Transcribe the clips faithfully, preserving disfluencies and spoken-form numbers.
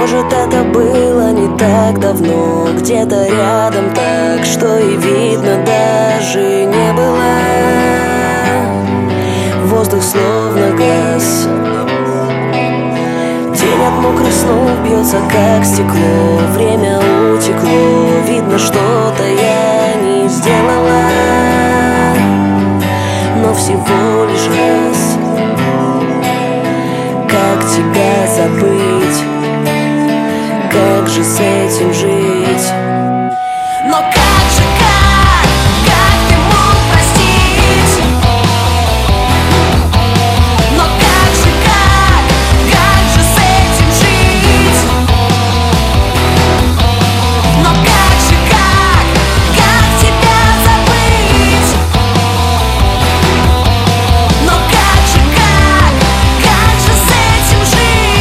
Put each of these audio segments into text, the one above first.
Может, это было не так давно, где-то рядом, так что и видно даже не было. Воздух словно газ, тень от мокрых снов бьется как стекло. Время утекло, видно, что-то я не сделала, но всего лишь раз. Как тебя забыть? Как же с этим жить? Но как же, как? Как ты мог простить? Но как же, как? Как же с этим жить? Но как же, как? Как тебя забыть? Но как же, как? Как же с этим жить?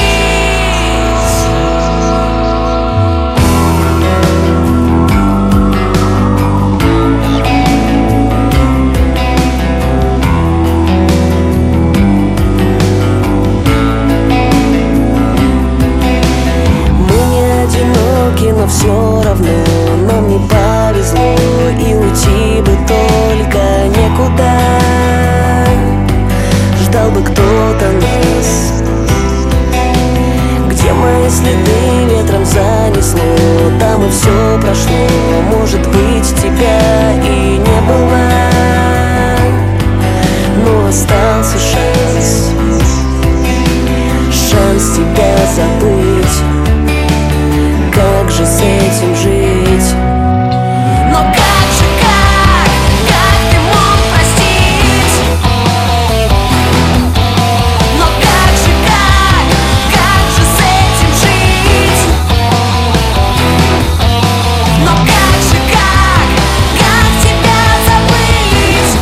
Но все равно нам не повезло, и уйти бы только некуда. Ждал бы кто-то нас. Где мои следы ветром занесло, там и все прошло. Может быть, тебя и не было, но остался шанс. Шанс тебя забыть. Как же с этим жить? Но как же, как? Как ты мог простить? Но как же, как? Как же с этим жить? Но как же, как? Как тебя забыть?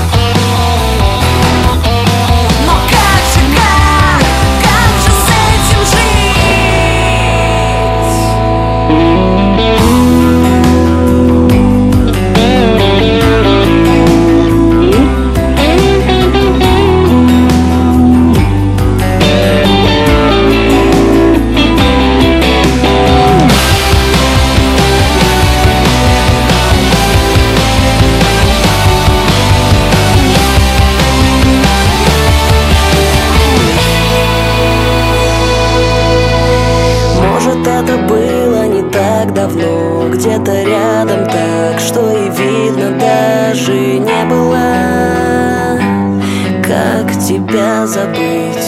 Но как же, как? Как же с этим жить? Это было не так давно, где-то рядом, так что и видно даже не было. Как тебя забыть?